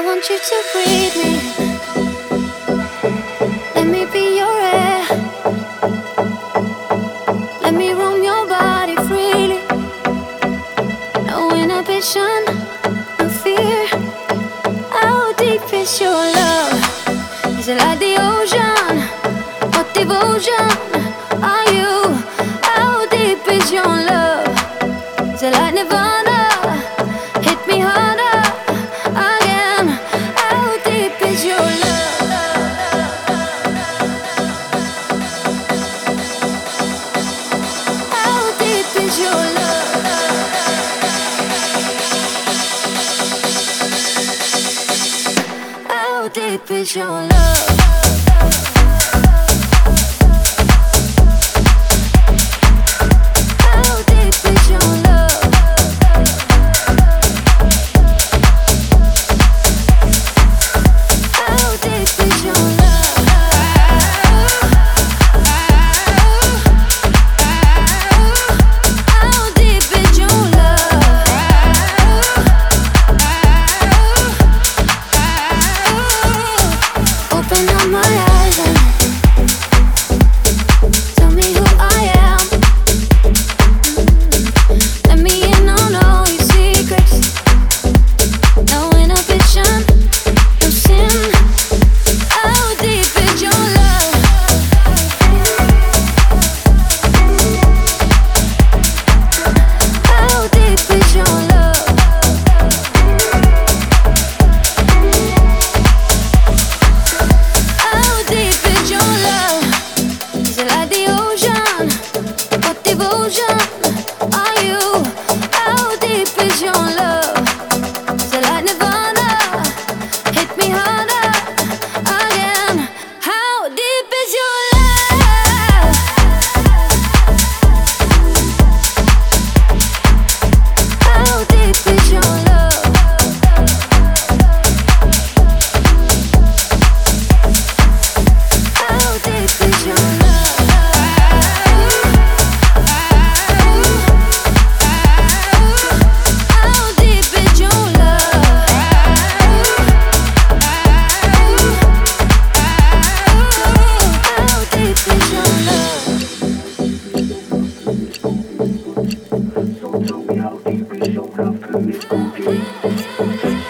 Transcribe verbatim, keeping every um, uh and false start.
I want you to breathe me. Let me be your air. Let me roam your body freely. No inhibition, no fear. How deep is your love? Is it like the ocean? What devotion are you? How deep is your love? Is it like Nirvana? Hit me harder again. How deep is your love? How deep is your love? How deep is your love? So tell me how deep is your love? Can we go deep?